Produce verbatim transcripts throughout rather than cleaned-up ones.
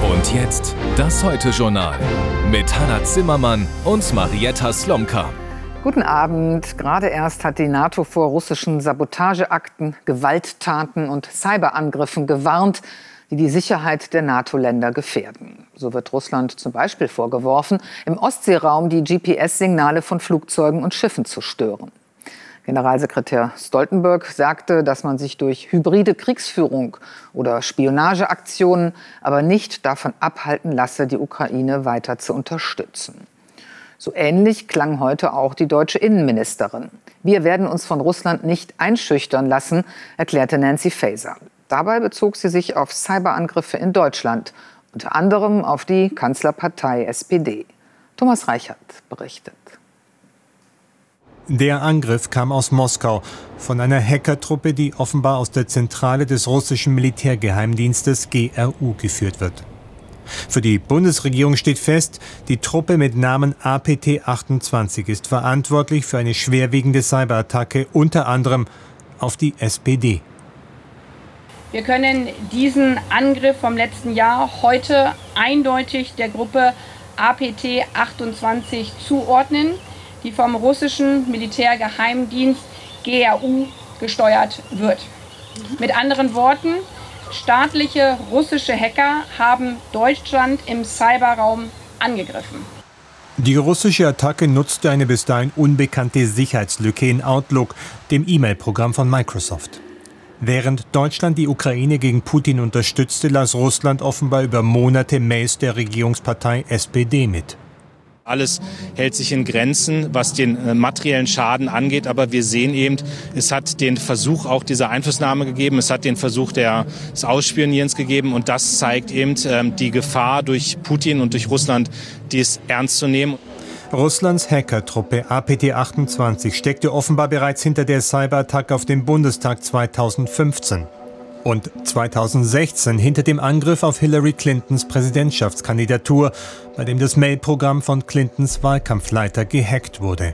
Und jetzt das Heute-Journal mit Hannah Zimmermann und Marietta Slomka. Guten Abend. Gerade erst hat die NATO vor russischen Sabotageakten, Gewalttaten und Cyberangriffen gewarnt, die die Sicherheit der NATO-Länder gefährden. So wird Russland zum Beispiel vorgeworfen, im Ostseeraum die G P S-Signale von Flugzeugen und Schiffen zu stören. Generalsekretär Stoltenberg sagte, dass man sich durch hybride Kriegsführung oder Spionageaktionen aber nicht davon abhalten lasse, die Ukraine weiter zu unterstützen. So ähnlich klang heute auch die deutsche Innenministerin. Wir werden uns von Russland nicht einschüchtern lassen, erklärte Nancy Faeser. Dabei bezog sie sich auf Cyberangriffe in Deutschland, unter anderem auf die Kanzlerpartei S P D. Thomas Reichert berichtet. Der Angriff kam aus Moskau von einer Hackertruppe, die offenbar aus der Zentrale des russischen Militärgeheimdienstes G R U geführt wird. Für die Bundesregierung steht fest, die Truppe mit Namen A P T achtundzwanzig ist verantwortlich für eine schwerwiegende Cyberattacke, unter anderem auf die S P D. Wir können diesen Angriff vom letzten Jahr heute eindeutig der Gruppe A P T achtundzwanzig zuordnen, die vom russischen Militärgeheimdienst G R U gesteuert wird. Mit anderen Worten, staatliche russische Hacker haben Deutschland im Cyberraum angegriffen. Die russische Attacke nutzte eine bis dahin unbekannte Sicherheitslücke in Outlook, dem E-Mail-Programm von Microsoft. Während Deutschland die Ukraine gegen Putin unterstützte, las Russland offenbar über Monate Mails der Regierungspartei S P D mit. Alles hält sich in Grenzen, was den äh, materiellen Schaden angeht. Aber wir sehen eben, es hat den Versuch auch dieser Einflussnahme gegeben. Es hat den Versuch der, des Ausspionierens gegeben. Und das zeigt eben ähm, die Gefahr durch Putin und durch Russland, dies ernst zu nehmen. Russlands Hackertruppe A P T achtundzwanzig steckte offenbar bereits hinter der Cyberattacke auf den Bundestag zweitausendfünfzehn. Und zweitausendsechzehn hinter dem Angriff auf Hillary Clintons Präsidentschaftskandidatur, bei dem das Mailprogramm von Clintons Wahlkampfleiter gehackt wurde.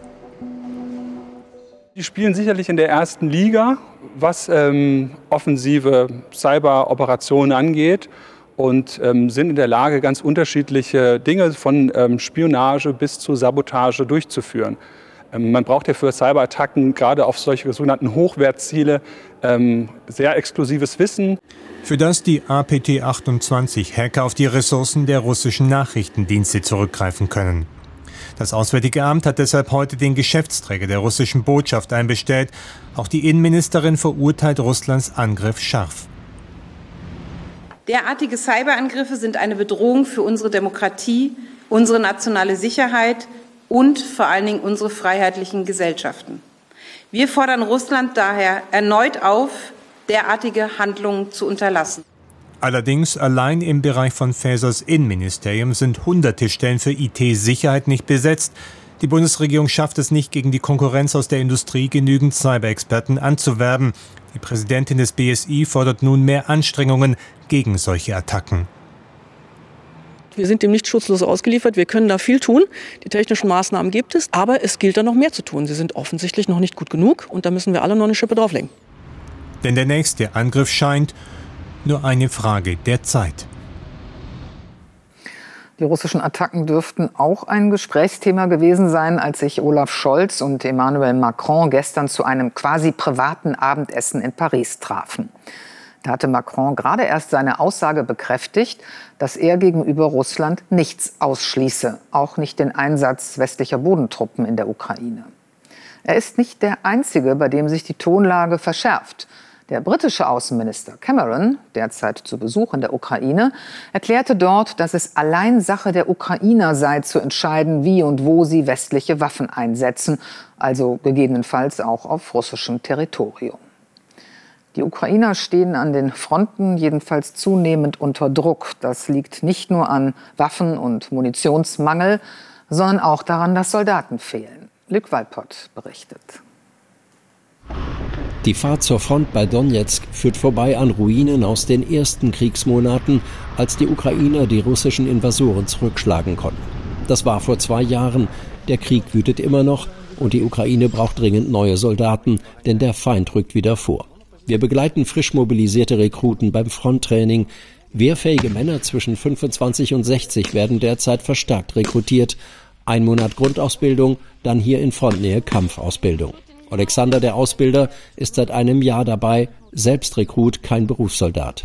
Die spielen sicherlich in der ersten Liga, was ähm, offensive Cyberoperationen angeht, und ähm, sind in der Lage, ganz unterschiedliche Dinge von ähm, Spionage bis zu Sabotage durchzuführen. Man braucht ja für Cyberattacken, gerade auf solche sogenannten Hochwertziele, ähm, sehr exklusives Wissen. Für das die A P T achtundzwanzig Hacker auf die Ressourcen der russischen Nachrichtendienste zurückgreifen können. Das Auswärtige Amt hat deshalb heute den Geschäftsträger der russischen Botschaft einbestellt. Auch die Innenministerin verurteilt Russlands Angriff scharf. Derartige Cyberangriffe sind eine Bedrohung für unsere Demokratie, unsere nationale Sicherheit und vor allen Dingen unsere freiheitlichen Gesellschaften. Wir fordern Russland daher erneut auf, derartige Handlungen zu unterlassen. Allerdings allein im Bereich von Faesers Innenministerium sind hunderte Stellen für I T-Sicherheit nicht besetzt. Die Bundesregierung schafft es nicht, gegen die Konkurrenz aus der Industrie genügend Cyberexperten anzuwerben. Die Präsidentin des B S I fordert nun mehr Anstrengungen gegen solche Attacken. Wir sind dem nicht schutzlos ausgeliefert. Wir können da viel tun. Die technischen Maßnahmen gibt es. Aber es gilt da noch mehr zu tun. Sie sind offensichtlich noch nicht gut genug. Und da müssen wir alle noch eine Schippe drauflegen. Denn der nächste Angriff scheint nur eine Frage der Zeit. Die russischen Attacken dürften auch ein Gesprächsthema gewesen sein, als sich Olaf Scholz und Emmanuel Macron gestern zu einem quasi privaten Abendessen in Paris trafen. Da hatte Macron gerade erst seine Aussage bekräftigt, dass er gegenüber Russland nichts ausschließe, auch nicht den Einsatz westlicher Bodentruppen in der Ukraine. Er ist nicht der Einzige, bei dem sich die Tonlage verschärft. Der britische Außenminister Cameron, derzeit zu Besuch in der Ukraine, erklärte dort, dass es allein Sache der Ukrainer sei, zu entscheiden, wie und wo sie westliche Waffen einsetzen, also gegebenenfalls auch auf russischem Territorium. Die Ukrainer stehen an den Fronten jedenfalls zunehmend unter Druck. Das liegt nicht nur an Waffen- und Munitionsmangel, sondern auch daran, dass Soldaten fehlen. Luc Walpott berichtet. Die Fahrt zur Front bei Donezk führt vorbei an Ruinen aus den ersten Kriegsmonaten, als die Ukrainer die russischen Invasoren zurückschlagen konnten. Das war vor zwei Jahren. Der Krieg wütet immer noch und die Ukraine braucht dringend neue Soldaten, denn der Feind rückt wieder vor. Wir begleiten frisch mobilisierte Rekruten beim Fronttraining. Wehrfähige Männer zwischen fünfundzwanzig und sechzig werden derzeit verstärkt rekrutiert. Ein Monat Grundausbildung, dann hier in Frontnähe Kampfausbildung. Alexander, der Ausbilder, ist seit einem Jahr dabei, selbst Rekrut, kein Berufssoldat.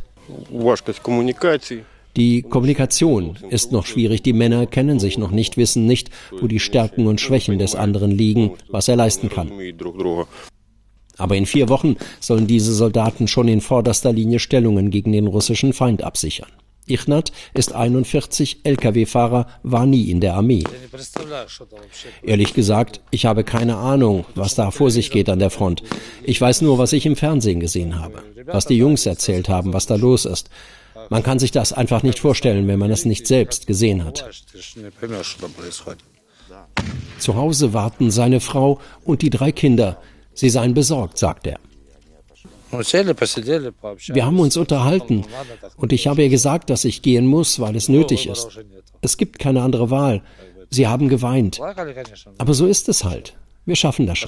Die Kommunikation ist noch schwierig. Die Männer kennen sich noch nicht, wissen nicht, wo die Stärken und Schwächen des anderen liegen, was er leisten kann. Aber in vier Wochen sollen diese Soldaten schon in vorderster Linie Stellungen gegen den russischen Feind absichern. Ichnat ist einundvierzig, L K W-Fahrer, war nie in der Armee. Ehrlich gesagt, ich habe keine Ahnung, was da vor sich geht an der Front. Ich weiß nur, was ich im Fernsehen gesehen habe, was die Jungs erzählt haben, was da los ist. Man kann sich das einfach nicht vorstellen, wenn man es nicht selbst gesehen hat. Zu Hause warten seine Frau und die drei Kinder. Sie seien besorgt, sagt er. Wir haben uns unterhalten und ich habe ihr gesagt, dass ich gehen muss, weil es nötig ist. Es gibt keine andere Wahl. Sie haben geweint. Aber so ist es halt. Wir schaffen das schon.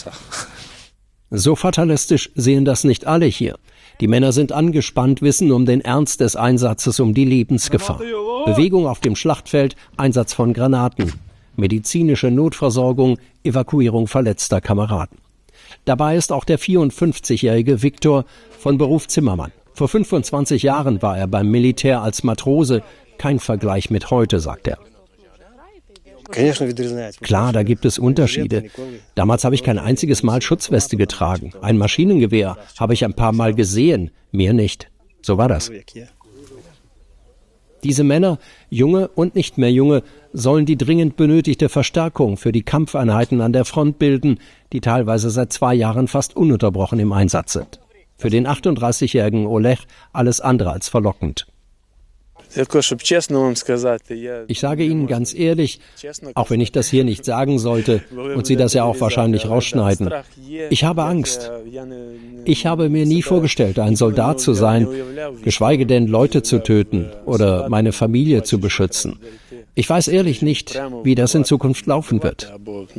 So fatalistisch sehen das nicht alle hier. Die Männer sind angespannt, wissen um den Ernst des Einsatzes, um die Lebensgefahr. Bewegung auf dem Schlachtfeld, Einsatz von Granaten, medizinische Notversorgung, Evakuierung verletzter Kameraden. Dabei ist auch der vierundfünfzigjährige Viktor, von Beruf Zimmermann. Vor fünfundzwanzig Jahren war er beim Militär als Matrose. Kein Vergleich mit heute, sagt er. Klar, da gibt es Unterschiede. Damals habe ich kein einziges Mal Schutzweste getragen. Ein Maschinengewehr habe ich ein paar Mal gesehen, mehr nicht. So war das. Diese Männer, junge und nicht mehr junge, sollen die dringend benötigte Verstärkung für die Kampfeinheiten an der Front bilden, die teilweise seit zwei Jahren fast ununterbrochen im Einsatz sind. Für den achtunddreißigjährigen Oleg alles andere als verlockend. Ich sage Ihnen ganz ehrlich, auch wenn ich das hier nicht sagen sollte und Sie das ja auch wahrscheinlich rausschneiden, ich habe Angst. Ich habe mir nie vorgestellt, ein Soldat zu sein, geschweige denn Leute zu töten oder meine Familie zu beschützen. Ich weiß ehrlich nicht, wie das in Zukunft laufen wird.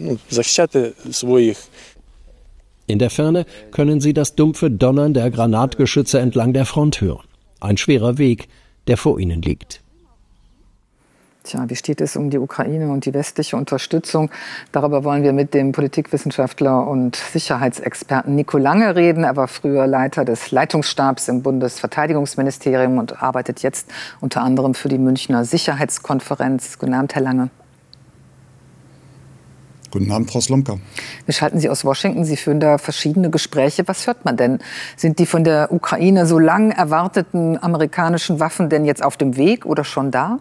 In der Ferne können Sie das dumpfe Donnern der Granatgeschütze entlang der Front hören. Ein schwerer Weg, der vor ihnen liegt. Tja, wie steht es um die Ukraine und die westliche Unterstützung? Darüber wollen wir mit dem Politikwissenschaftler und Sicherheitsexperten Nico Lange reden. Er war früher Leiter des Leitungsstabs im Bundesverteidigungsministerium und arbeitet jetzt unter anderem für die Münchner Sicherheitskonferenz. Guten Abend, Herr Lange. Guten Abend, Frau Slomka. Wir schalten Sie aus Washington. Sie führen da verschiedene Gespräche. Was hört man denn? Sind die von der Ukraine so lang erwarteten amerikanischen Waffen denn jetzt auf dem Weg oder schon da?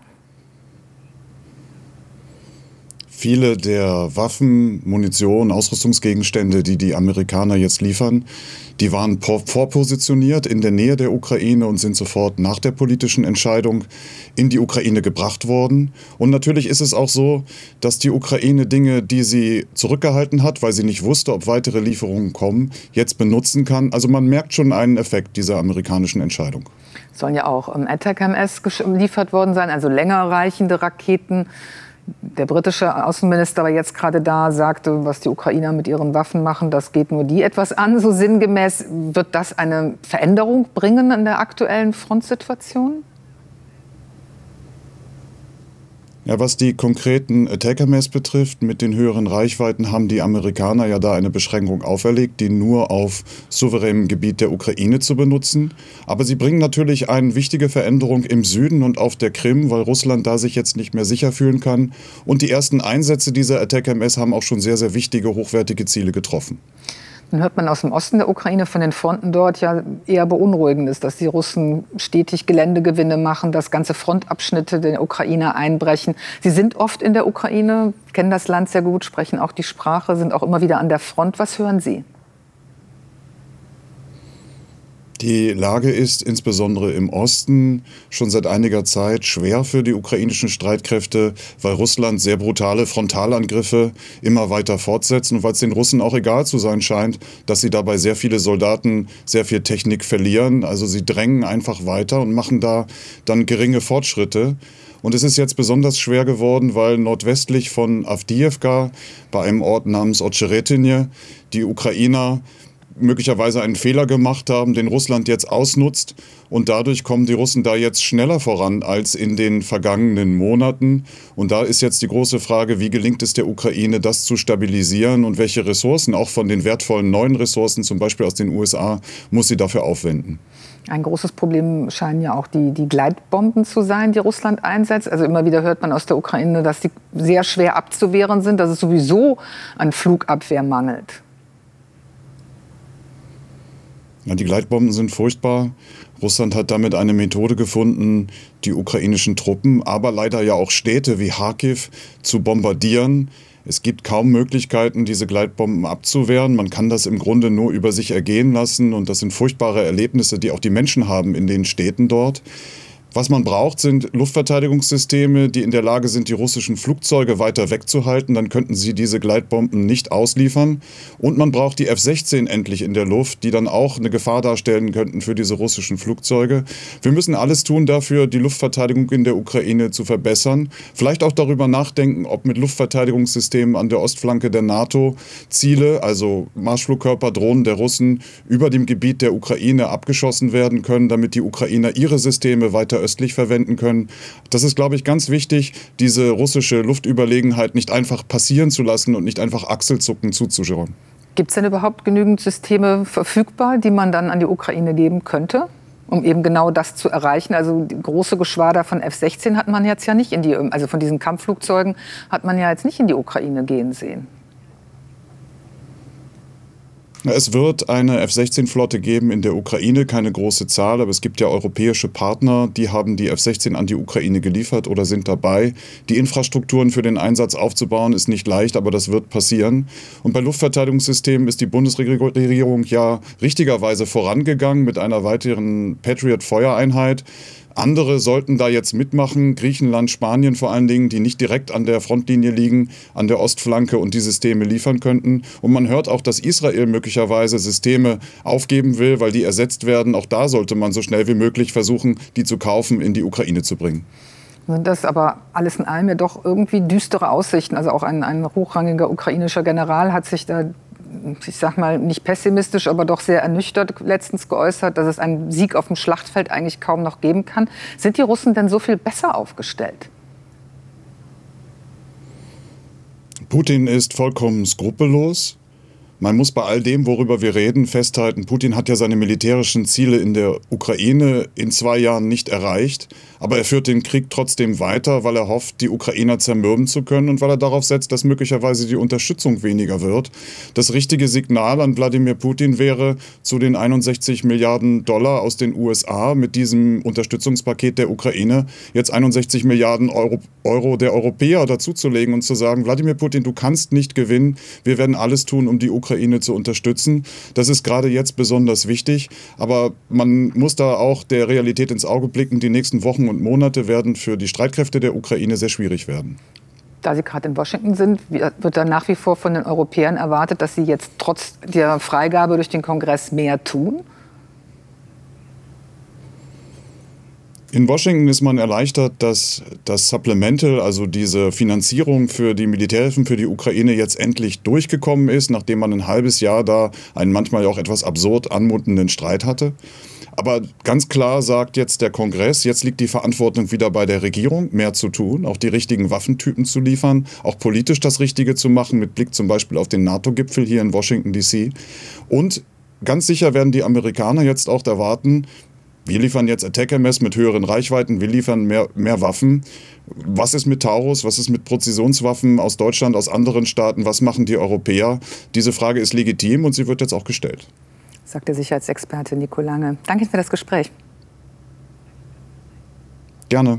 Viele der Waffen, Munition, Ausrüstungsgegenstände, die die Amerikaner jetzt liefern, die waren vorpositioniert in der Nähe der Ukraine und sind sofort nach der politischen Entscheidung in die Ukraine gebracht worden. Und natürlich ist es auch so, dass die Ukraine Dinge, die sie zurückgehalten hat, weil sie nicht wusste, ob weitere Lieferungen kommen, jetzt benutzen kann. Also man merkt schon einen Effekt dieser amerikanischen Entscheidung. Sollen ja auch ähm, ATACMS geliefert worden sein, also länger reichende Raketen. Der britische Außenminister war jetzt gerade da, sagte, was die Ukrainer mit ihren Waffen machen, das geht nur die etwas an, so sinngemäß. Wird das eine Veränderung bringen in der aktuellen Frontsituation? Ja, was die konkreten ATACMS betrifft, mit den höheren Reichweiten haben die Amerikaner ja da eine Beschränkung auferlegt, die nur auf souveränem Gebiet der Ukraine zu benutzen. Aber sie bringen natürlich eine wichtige Veränderung im Süden und auf der Krim, weil Russland da sich jetzt nicht mehr sicher fühlen kann. Und die ersten Einsätze dieser ATACMS haben auch schon sehr, sehr wichtige, hochwertige Ziele getroffen. Dann hört man aus dem Osten der Ukraine von den Fronten dort ja eher Beunruhigendes, dass die Russen stetig Geländegewinne machen, dass ganze Frontabschnitte der Ukraine einbrechen. Sie sind oft in der Ukraine, kennen das Land sehr gut, sprechen auch die Sprache, sind auch immer wieder an der Front. Was hören Sie? Die Lage ist insbesondere im Osten schon seit einiger Zeit schwer für die ukrainischen Streitkräfte, weil Russland sehr brutale Frontalangriffe immer weiter fortsetzt und weil es den Russen auch egal zu sein scheint, dass sie dabei sehr viele Soldaten, sehr viel Technik verlieren. Also sie drängen einfach weiter und machen da dann geringe Fortschritte. Und es ist jetzt besonders schwer geworden, weil nordwestlich von Awdijiwka, bei einem Ort namens Ocheretyne, die Ukrainer möglicherweise einen Fehler gemacht haben, den Russland jetzt ausnutzt. Und dadurch kommen die Russen da jetzt schneller voran als in den vergangenen Monaten. Und da ist jetzt die große Frage, wie gelingt es der Ukraine, das zu stabilisieren und welche Ressourcen, auch von den wertvollen neuen Ressourcen, zum Beispiel aus den U S A, muss sie dafür aufwenden. Ein großes Problem scheinen ja auch die, die Gleitbomben zu sein, die Russland einsetzt. Also immer wieder hört man aus der Ukraine, dass die sehr schwer abzuwehren sind, dass es sowieso an Flugabwehr mangelt. Ja, die Gleitbomben sind furchtbar. Russland hat damit eine Methode gefunden, die ukrainischen Truppen, aber leider ja auch Städte wie Kharkiv zu bombardieren. Es gibt kaum Möglichkeiten, diese Gleitbomben abzuwehren. Man kann das im Grunde nur über sich ergehen lassen. Und das sind furchtbare Erlebnisse, die auch die Menschen haben in den Städten dort. Was man braucht, sind Luftverteidigungssysteme, die in der Lage sind, die russischen Flugzeuge weiter wegzuhalten. Dann könnten sie diese Gleitbomben nicht ausliefern. Und man braucht die F sechzehn endlich in der Luft, die dann auch eine Gefahr darstellen könnten für diese russischen Flugzeuge. Wir müssen alles tun dafür, die Luftverteidigung in der Ukraine zu verbessern. Vielleicht auch darüber nachdenken, ob mit Luftverteidigungssystemen an der Ostflanke der NATO Ziele, also Marschflugkörper, Drohnen der Russen, über dem Gebiet der Ukraine abgeschossen werden können, damit die Ukrainer ihre Systeme weiter östlich verwenden können. Das ist, glaube ich, ganz wichtig, diese russische Luftüberlegenheit nicht einfach passieren zu lassen und nicht einfach Achselzucken zuzuschauen. Gibt es denn überhaupt genügend Systeme verfügbar, die man dann an die Ukraine geben könnte, um eben genau das zu erreichen? Also die große Geschwader von F sechzehn hat man jetzt ja nicht in die, also von diesen Kampfflugzeugen hat man ja jetzt nicht in die Ukraine gehen sehen. Es wird eine F sechzehn Flotte geben in der Ukraine, keine große Zahl, aber es gibt ja europäische Partner, die haben die F sechzehn an die Ukraine geliefert oder sind dabei. Die Infrastrukturen für den Einsatz aufzubauen ist nicht leicht, aber das wird passieren. Und bei Luftverteidigungssystemen ist die Bundesregierung ja richtigerweise vorangegangen mit einer weiteren Patriot-Feuereinheit. Andere sollten da jetzt mitmachen, Griechenland, Spanien vor allen Dingen, die nicht direkt an der Frontlinie liegen, an der Ostflanke und die Systeme liefern könnten. Und man hört auch, dass Israel möglicherweise Systeme aufgeben will, weil die ersetzt werden. Auch da sollte man so schnell wie möglich versuchen, die zu kaufen, in die Ukraine zu bringen. Das ist aber alles in allem ja doch irgendwie düstere Aussichten. Also auch ein, ein hochrangiger ukrainischer General hat sich da, ich sag mal, nicht pessimistisch, aber doch sehr ernüchtert letztens geäußert, dass es einen Sieg auf dem Schlachtfeld eigentlich kaum noch geben kann. Sind die Russen denn so viel besser aufgestellt? Putin ist vollkommen skrupellos. Man muss bei all dem, worüber wir reden, festhalten, Putin hat ja seine militärischen Ziele in der Ukraine in zwei Jahren nicht erreicht. Aber er führt den Krieg trotzdem weiter, weil er hofft, die Ukrainer zermürben zu können und weil er darauf setzt, dass möglicherweise die Unterstützung weniger wird. Das richtige Signal an Wladimir Putin wäre, zu den einundsechzig Milliarden Dollar aus den U S A mit diesem Unterstützungspaket der Ukraine jetzt einundsechzig Milliarden Euro, Euro der Europäer dazuzulegen und zu sagen, Wladimir Putin, du kannst nicht gewinnen, wir werden alles tun, um die Ukraine zu unterstützen. Das ist gerade jetzt besonders wichtig, aber man muss da auch der Realität ins Auge blicken. Die nächsten Wochen und Monate werden für die Streitkräfte der Ukraine sehr schwierig werden. Da Sie gerade in Washington sind, wird dann nach wie vor von den Europäern erwartet, dass sie jetzt trotz der Freigabe durch den Kongress mehr tun? In Washington ist man erleichtert, dass das Supplemental, also diese Finanzierung für die Militärhilfen für die Ukraine jetzt endlich durchgekommen ist, nachdem man ein halbes Jahr da einen manchmal auch etwas absurd anmutenden Streit hatte. Aber ganz klar sagt jetzt der Kongress, jetzt liegt die Verantwortung wieder bei der Regierung, mehr zu tun, auch die richtigen Waffentypen zu liefern, auch politisch das Richtige zu machen, mit Blick zum Beispiel auf den NATO-Gipfel hier in Washington D C. Und ganz sicher werden die Amerikaner jetzt auch erwarten, wir liefern jetzt Attack M S mit höheren Reichweiten, wir liefern mehr, mehr Waffen. Was ist mit Taurus, was ist mit Präzisionswaffen aus Deutschland, aus anderen Staaten, was machen die Europäer? Diese Frage ist legitim und sie wird jetzt auch gestellt. Sagt der Sicherheitsexperte Nico Lange. Danke für das Gespräch. Gerne.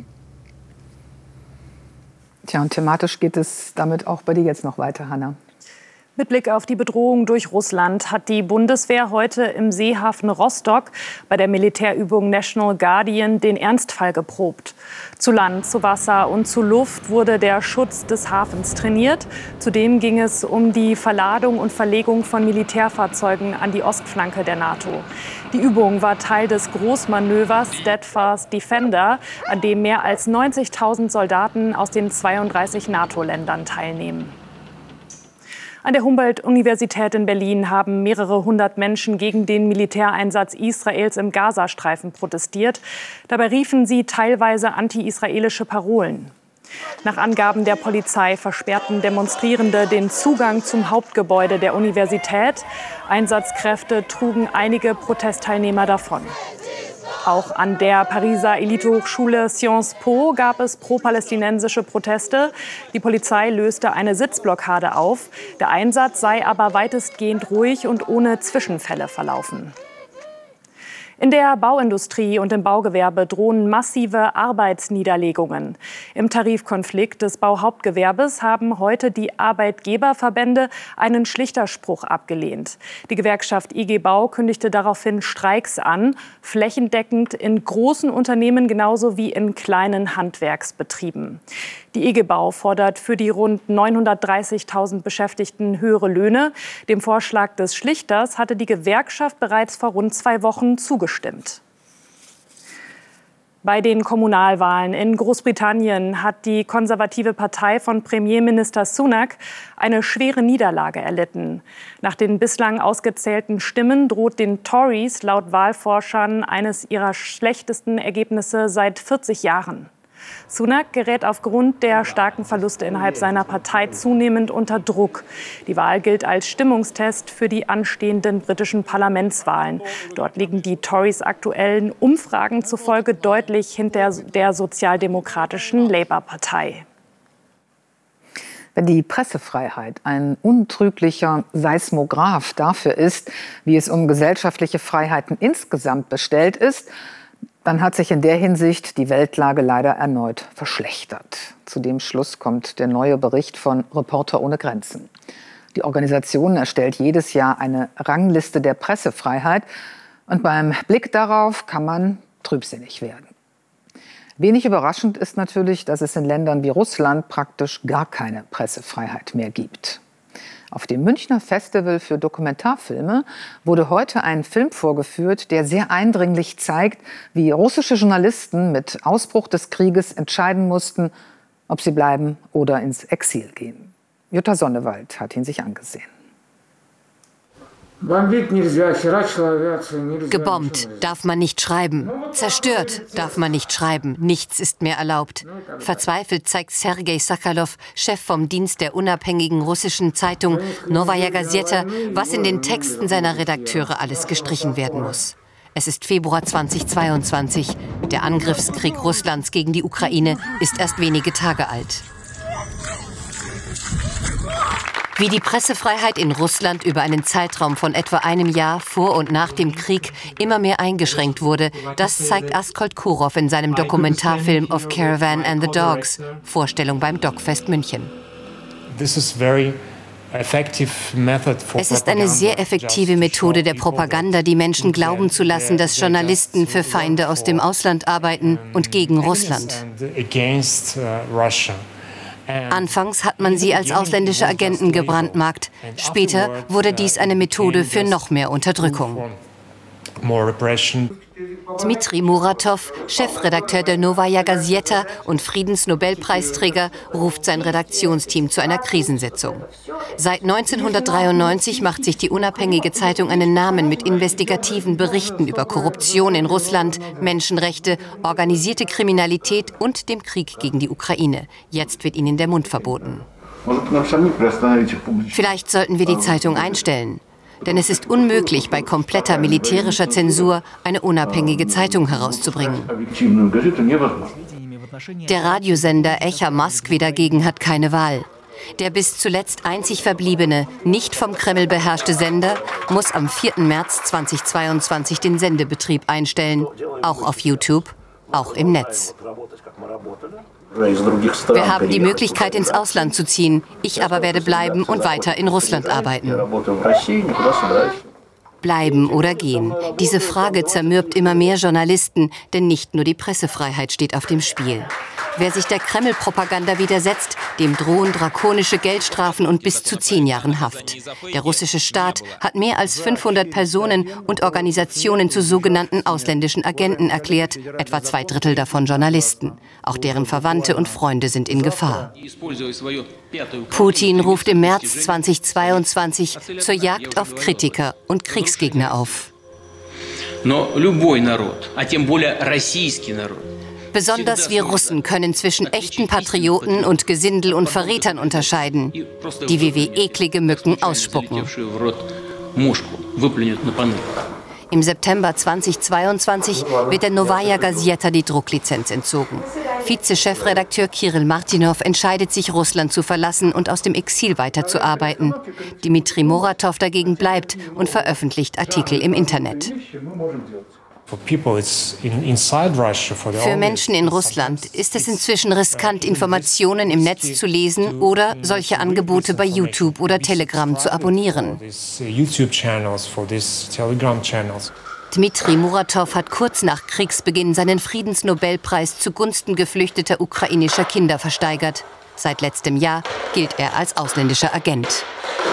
Tja, und thematisch geht es damit auch bei dir jetzt noch weiter, Hanna. Mit Blick auf die Bedrohung durch Russland hat die Bundeswehr heute im Seehafen Rostock bei der Militärübung National Guardian den Ernstfall geprobt. Zu Land, zu Wasser und zu Luft wurde der Schutz des Hafens trainiert. Zudem ging es um die Verladung und Verlegung von Militärfahrzeugen an die Ostflanke der NATO. Die Übung war Teil des Großmanövers Steadfast Defender, an dem mehr als neunzigtausend Soldaten aus den zweiunddreißig NATO-Ländern teilnehmen. An der Humboldt-Universität in Berlin haben mehrere hundert Menschen gegen den Militäreinsatz Israels im Gazastreifen protestiert. Dabei riefen sie teilweise anti-israelische Parolen. Nach Angaben der Polizei versperrten Demonstrierende den Zugang zum Hauptgebäude der Universität. Einsatzkräfte trugen einige Protestteilnehmer davon. Auch an der Pariser Elitehochschule Sciences Po gab es pro-palästinensische Proteste. Die Polizei löste eine Sitzblockade auf. Der Einsatz sei aber weitestgehend ruhig und ohne Zwischenfälle verlaufen. In der Bauindustrie und im Baugewerbe drohen massive Arbeitsniederlegungen. Im Tarifkonflikt des Bauhauptgewerbes haben heute die Arbeitgeberverbände einen Schlichterspruch abgelehnt. Die Gewerkschaft I G Bau kündigte daraufhin Streiks an, flächendeckend in großen Unternehmen genauso wie in kleinen Handwerksbetrieben. Die I G Bau fordert für die rund neunhundertdreißigtausend Beschäftigten höhere Löhne. Dem Vorschlag des Schlichters hatte die Gewerkschaft bereits vor rund zwei Wochen zugestimmt. Bei den Kommunalwahlen in Großbritannien hat die konservative Partei von Premierminister Sunak eine schwere Niederlage erlitten. Nach den bislang ausgezählten Stimmen droht den Tories laut Wahlforschern eines ihrer schlechtesten Ergebnisse seit vierzig Jahren. Sunak gerät aufgrund der starken Verluste innerhalb seiner Partei zunehmend unter Druck. Die Wahl gilt als Stimmungstest für die anstehenden britischen Parlamentswahlen. Dort liegen die Tories aktuellen Umfragen zufolge deutlich hinter der sozialdemokratischen Labour-Partei. Wenn die Pressefreiheit ein untrüglicher Seismograph dafür ist, wie es um gesellschaftliche Freiheiten insgesamt bestellt ist, dann hat sich in der Hinsicht die Weltlage leider erneut verschlechtert. Zu dem Schluss kommt der neue Bericht von Reporter ohne Grenzen. Die Organisation erstellt jedes Jahr eine Rangliste der Pressefreiheit. Und beim Blick darauf kann man trübsinnig werden. Wenig überraschend ist natürlich, dass es in Ländern wie Russland praktisch gar keine Pressefreiheit mehr gibt. Auf dem Münchner Festival für Dokumentarfilme wurde heute ein Film vorgeführt, der sehr eindringlich zeigt, wie russische Journalisten mit Ausbruch des Krieges entscheiden mussten, ob sie bleiben oder ins Exil gehen. Jutta Sonnewald hat ihn sich angesehen. Gebombt darf man nicht schreiben. Zerstört darf man nicht schreiben. Nichts ist mehr erlaubt. Verzweifelt zeigt Sergei Sachalow, Chef vom Dienst der unabhängigen russischen Zeitung Novaya Gazeta, was in den Texten seiner Redakteure alles gestrichen werden muss. Es ist Februar zweitausendzweiundzwanzig. Der Angriffskrieg Russlands gegen die Ukraine ist erst wenige Tage alt. Wie die Pressefreiheit in Russland über einen Zeitraum von etwa einem Jahr vor und nach dem Krieg immer mehr eingeschränkt wurde, das zeigt Askold Kurov in seinem Dokumentarfilm Of Caravan and the Dogs, Vorstellung beim Docfest München. Es ist eine sehr effektive Methode der Propaganda, die Menschen glauben zu lassen, dass Journalisten für Feinde aus dem Ausland arbeiten und gegen Russland. Anfangs hat man sie als ausländische Agenten gebrandmarkt. Später wurde dies eine Methode für noch mehr Unterdrückung. Dmitri Muratov, Chefredakteur der Novaya Gazeta und Friedensnobelpreisträger, ruft sein Redaktionsteam zu einer Krisensitzung. Seit neunzehnhundertdreiundneunzig macht sich die unabhängige Zeitung einen Namen mit investigativen Berichten über Korruption in Russland, Menschenrechte, organisierte Kriminalität und dem Krieg gegen die Ukraine. Jetzt wird ihnen der Mund verboten. Vielleicht sollten wir die Zeitung einstellen. Denn es ist unmöglich, bei kompletter militärischer Zensur eine unabhängige Zeitung herauszubringen. Der Radiosender Echa Moskwy dagegen hat keine Wahl. Der bis zuletzt einzig verbliebene, nicht vom Kreml beherrschte Sender muss am vierten März zweitausendzweiundzwanzig den Sendebetrieb einstellen, auch auf YouTube, auch im Netz. Wir haben die Möglichkeit, ins Ausland zu ziehen. Ich aber werde bleiben und weiter in Russland arbeiten. Bleiben oder gehen? Diese Frage zermürbt immer mehr Journalisten, denn nicht nur die Pressefreiheit steht auf dem Spiel. Wer sich der Kreml-Propaganda widersetzt, dem drohen drakonische Geldstrafen und bis zu zehn Jahren Haft. Der russische Staat hat mehr als fünfhundert Personen und Organisationen zu sogenannten ausländischen Agenten erklärt, etwa zwei Drittel davon Journalisten. Auch deren Verwandte und Freunde sind in Gefahr. Putin ruft im März zweitausendzweiundzwanzig zur Jagd auf Kritiker und Kriegsgegner auf. Besonders wir Russen können zwischen echten Patrioten und Gesindel und Verrätern unterscheiden, die wir wie eklige Mücken ausspucken. Im September zweitausendzweiundzwanzig wird der Novaja Gazeta die Drucklizenz entzogen. Vize-Chefredakteur Kirill Martinow entscheidet sich, Russland zu verlassen und aus dem Exil weiterzuarbeiten. Dmitri Muratov dagegen bleibt und veröffentlicht Artikel im Internet. Für Menschen in Russland ist es inzwischen riskant, Informationen im Netz zu lesen oder solche Angebote bei YouTube oder Telegram zu abonnieren. Dmitri Muratov hat kurz nach Kriegsbeginn seinen Friedensnobelpreis zugunsten geflüchteter ukrainischer Kinder versteigert. Seit letztem Jahr gilt er als ausländischer Agent.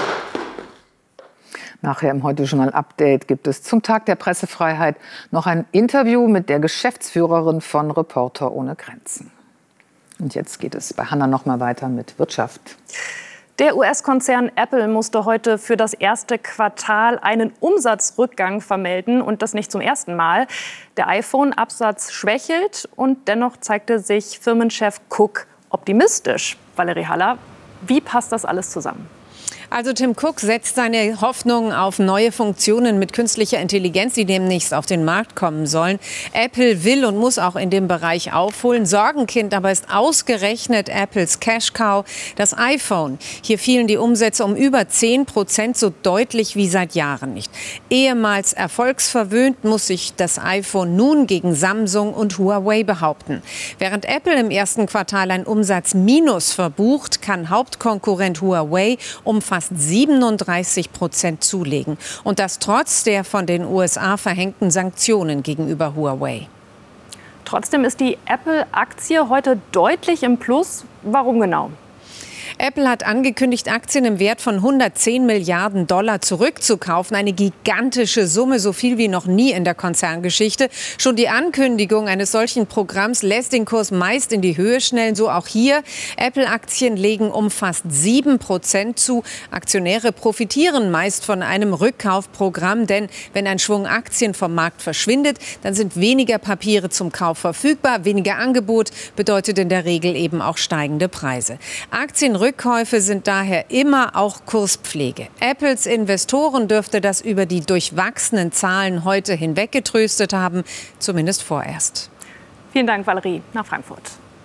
Nachher im Heute-Journal-Update gibt es zum Tag der Pressefreiheit noch ein Interview mit der Geschäftsführerin von Reporter ohne Grenzen. Und jetzt geht es bei Hannah noch mal weiter mit Wirtschaft. Der U S-Konzern Apple musste heute für das erste Quartal einen Umsatzrückgang vermelden und das nicht zum ersten Mal. Der iPhone-Absatz schwächelt und dennoch zeigte sich Firmenchef Cook optimistisch. Valerie Haller, wie passt das alles zusammen? Also Tim Cook setzt seine Hoffnungen auf neue Funktionen mit künstlicher Intelligenz, die demnächst auf den Markt kommen sollen. Apple will und muss auch in dem Bereich aufholen. Sorgenkind aber ist ausgerechnet Apples Cash-Cow, das iPhone. Hier fielen die Umsätze um über zehn Prozent, so deutlich wie seit Jahren nicht. Ehemals erfolgsverwöhnt muss sich das iPhone nun gegen Samsung und Huawei behaupten. Während Apple im ersten Quartal ein Umsatzminus verbucht, kann Hauptkonkurrent Huawei um fast siebenunddreißig Prozent zulegen. Und das trotz der von den U S A verhängten Sanktionen gegenüber Huawei. Trotzdem ist die Apple-Aktie heute deutlich im Plus. Warum genau? Apple hat angekündigt, Aktien im Wert von hundertzehn Milliarden Dollar zurückzukaufen. Eine gigantische Summe, so viel wie noch nie in der Konzerngeschichte. Schon die Ankündigung eines solchen Programms lässt den Kurs meist in die Höhe schnellen. So auch hier. Apple-Aktien legen um fast sieben Prozent zu. Aktionäre profitieren meist von einem Rückkaufprogramm. Denn wenn ein Schwung Aktien vom Markt verschwindet, dann sind weniger Papiere zum Kauf verfügbar. Weniger Angebot bedeutet in der Regel eben auch steigende Preise. Aktienrückkäufe Rückkäufe sind daher immer auch Kurspflege. Apples Investoren dürfte das über die durchwachsenen Zahlen heute hinweggetröstet haben, zumindest vorerst. Vielen Dank, Valerie, nach Frankfurt.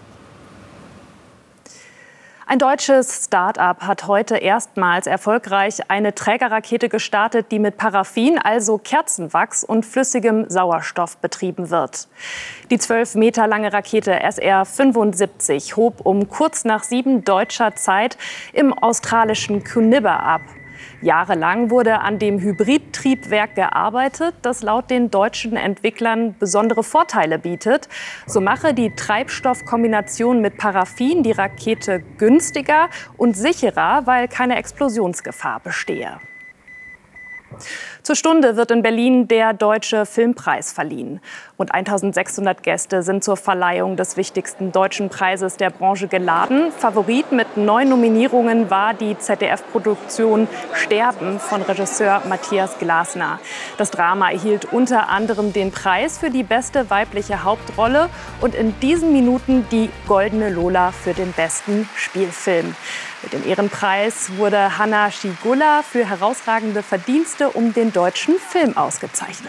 Ein deutsches Start-up hat heute erstmals erfolgreich eine Trägerrakete gestartet, die mit Paraffin, also Kerzenwachs und flüssigem Sauerstoff betrieben wird. Die zwölf Meter lange Rakete S R fünfundsiebzig hob um kurz nach sieben deutscher Zeit im australischen Cunibba ab. Jahrelang wurde an dem Hybridtriebwerk gearbeitet, das laut den deutschen Entwicklern besondere Vorteile bietet. So mache die Treibstoffkombination mit Paraffin die Rakete günstiger und sicherer, weil keine Explosionsgefahr bestehe. Zur Stunde wird in Berlin der Deutsche Filmpreis verliehen. Rund eintausendsechshundert Gäste sind zur Verleihung des wichtigsten deutschen Preises der Branche geladen. Favorit mit neun Nominierungen war die Z D F-Produktion Sterben von Regisseur Matthias Glasner. Das Drama erhielt unter anderem den Preis für die beste weibliche Hauptrolle und in diesen Minuten die Goldene Lola für den besten Spielfilm. Mit dem Ehrenpreis wurde Hanna Schygulla für herausragende Verdienste um den deutschen Film ausgezeichnet.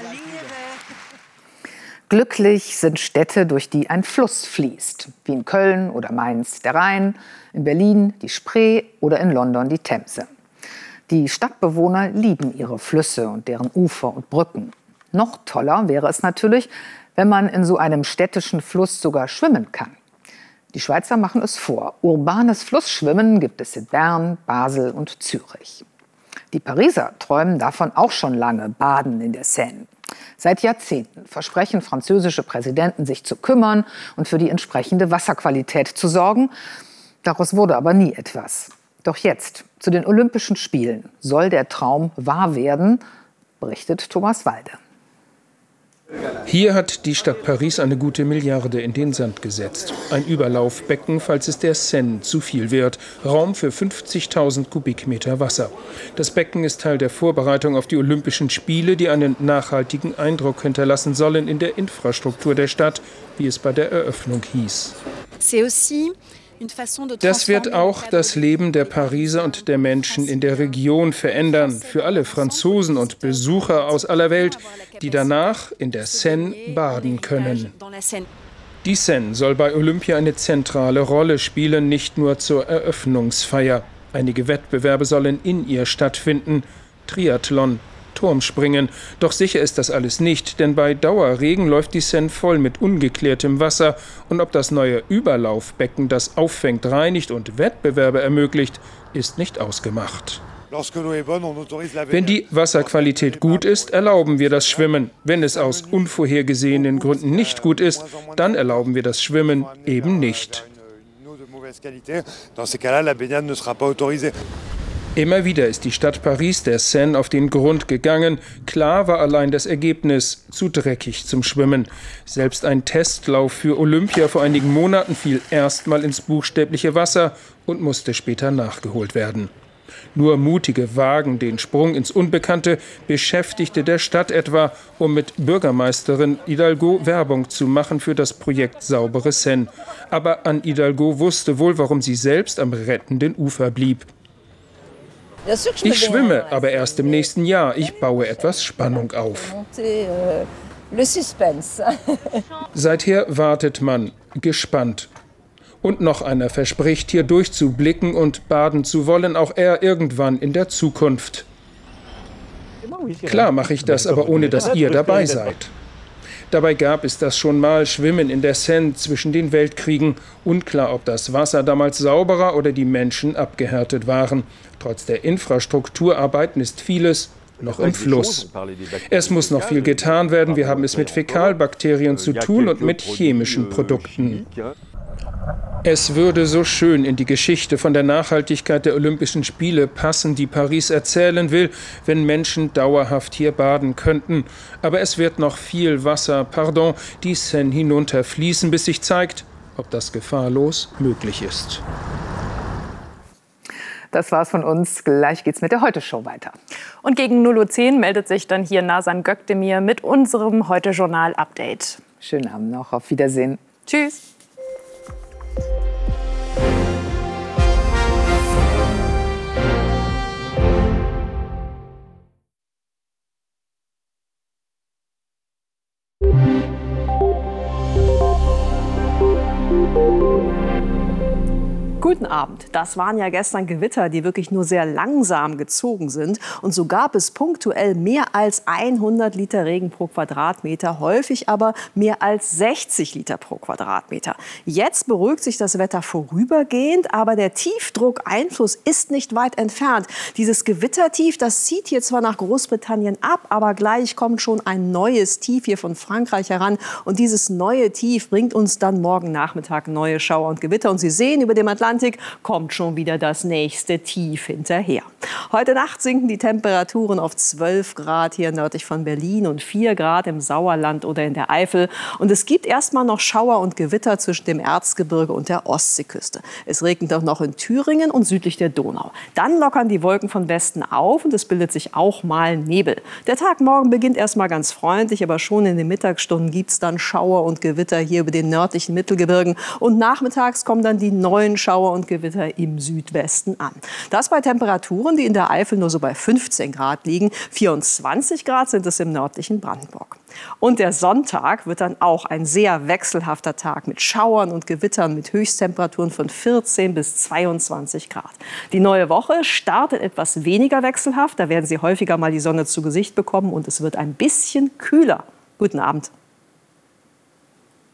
Glücklich sind Städte, durch die ein Fluss fließt, wie in Köln oder Mainz der Rhein, in Berlin die Spree oder in London die Themse. Die Stadtbewohner lieben ihre Flüsse und deren Ufer und Brücken. Noch toller wäre es natürlich, wenn man in so einem städtischen Fluss sogar schwimmen kann. Die Schweizer machen es vor. Urbanes Flussschwimmen gibt es in Bern, Basel und Zürich. Die Pariser träumen davon auch schon lange, baden in der Seine. Seit Jahrzehnten versprechen französische Präsidenten, sich zu kümmern und für die entsprechende Wasserqualität zu sorgen. Daraus wurde aber nie etwas. Doch jetzt, zu den Olympischen Spielen, soll der Traum wahr werden, berichtet Thomas Walde. Hier hat die Stadt Paris eine gute Milliarde in den Sand gesetzt. Ein Überlaufbecken, falls es der Seine zu viel wird. Raum für fünfzigtausend Kubikmeter Wasser. Das Becken ist Teil der Vorbereitung auf die Olympischen Spiele, die einen nachhaltigen Eindruck hinterlassen sollen in der Infrastruktur der Stadt, wie es bei der Eröffnung hieß. Das wird auch das Leben der Pariser und der Menschen in der Region verändern. Für alle Franzosen und Besucher aus aller Welt, die danach in der Seine baden können. Die Seine soll bei Olympia eine zentrale Rolle spielen, nicht nur zur Eröffnungsfeier. Einige Wettbewerbe sollen in ihr stattfinden. Triathlon, Turmspringen. Doch sicher ist das alles nicht, denn bei Dauerregen läuft die Seine voll mit ungeklärtem Wasser. Und ob das neue Überlaufbecken das auffängt, reinigt und Wettbewerbe ermöglicht, ist nicht ausgemacht. Wenn die Wasserqualität gut ist, erlauben wir das Schwimmen. Wenn es aus unvorhergesehenen Gründen nicht gut ist, dann erlauben wir das Schwimmen eben nicht. Immer wieder ist die Stadt Paris der Seine auf den Grund gegangen. Klar war allein das Ergebnis: zu dreckig zum Schwimmen. Selbst ein Testlauf für Olympia vor einigen Monaten fiel erstmal ins buchstäbliche Wasser und musste später nachgeholt werden. Nur Mutige wagen den Sprung ins Unbekannte, Beschäftigte der Stadt etwa, um mit Bürgermeisterin Hidalgo Werbung zu machen für das Projekt Saubere Seine. Aber Anne Hidalgo wusste wohl, warum sie selbst am rettenden Ufer blieb. Ich schwimme, aber erst im nächsten Jahr. Ich baue etwas Spannung auf. Seither wartet man, gespannt. Und noch einer verspricht, hier durchzublicken und baden zu wollen, auch er irgendwann in der Zukunft. Klar mache ich das, aber ohne dass ihr dabei seid. Dabei gab es das schon mal, Schwimmen in der Seine zwischen den Weltkriegen. Unklar, ob das Wasser damals sauberer oder die Menschen abgehärtet waren. Trotz der Infrastrukturarbeiten ist vieles noch im Fluss. Es muss noch viel getan werden. Wir haben es mit Fäkalbakterien zu tun und mit chemischen Produkten. Es würde so schön in die Geschichte von der Nachhaltigkeit der Olympischen Spiele passen, die Paris erzählen will, wenn Menschen dauerhaft hier baden könnten. Aber es wird noch viel Wasser, pardon, die Seine hinunterfließen, bis sich zeigt, ob das gefahrlos möglich ist. Das war's von uns. Gleich geht's mit der Heute-Show weiter. Und gegen null Uhr zehn meldet sich dann hier Nazan Gökdemir mit unserem Heute-Journal-Update. Schönen Abend noch. Auf Wiedersehen. Tschüss. Guten Abend. Das waren ja gestern Gewitter, die wirklich nur sehr langsam gezogen sind. Und so gab es punktuell mehr als hundert Liter Regen pro Quadratmeter, häufig aber mehr als sechzig Liter pro Quadratmeter. Jetzt beruhigt sich das Wetter vorübergehend, aber der Tiefdruckeinfluss ist nicht weit entfernt. Dieses Gewittertief, das zieht hier zwar nach Großbritannien ab, aber gleich kommt schon ein neues Tief hier von Frankreich heran. Und dieses neue Tief bringt uns dann morgen Nachmittag neue Schauer und Gewitter. Und Sie sehen, über dem Atlantik kommt schon wieder das nächste Tief hinterher. Heute Nacht sinken die Temperaturen auf zwölf Grad hier nördlich von Berlin und vier Grad im Sauerland oder in der Eifel. Und es gibt erstmal noch Schauer und Gewitter zwischen dem Erzgebirge und der Ostseeküste. Es regnet auch noch in Thüringen und südlich der Donau. Dann lockern die Wolken von Westen auf und es bildet sich auch mal Nebel. Der Tag morgen beginnt erstmal ganz freundlich, aber schon in den Mittagsstunden gibt es dann Schauer und Gewitter hier über den nördlichen Mittelgebirgen. Und nachmittags kommen dann die neuen Schauer und Gewitter im Südwesten an. Das bei Temperaturen, die in der Eifel nur so bei fünfzehn Grad liegen. vierundzwanzig Grad sind es im nördlichen Brandenburg. Und der Sonntag wird dann auch ein sehr wechselhafter Tag mit Schauern und Gewittern mit Höchsttemperaturen von vierzehn bis zweiundzwanzig Grad. Die neue Woche startet etwas weniger wechselhaft. Da werden Sie häufiger mal die Sonne zu Gesicht bekommen und es wird ein bisschen kühler. Guten Abend.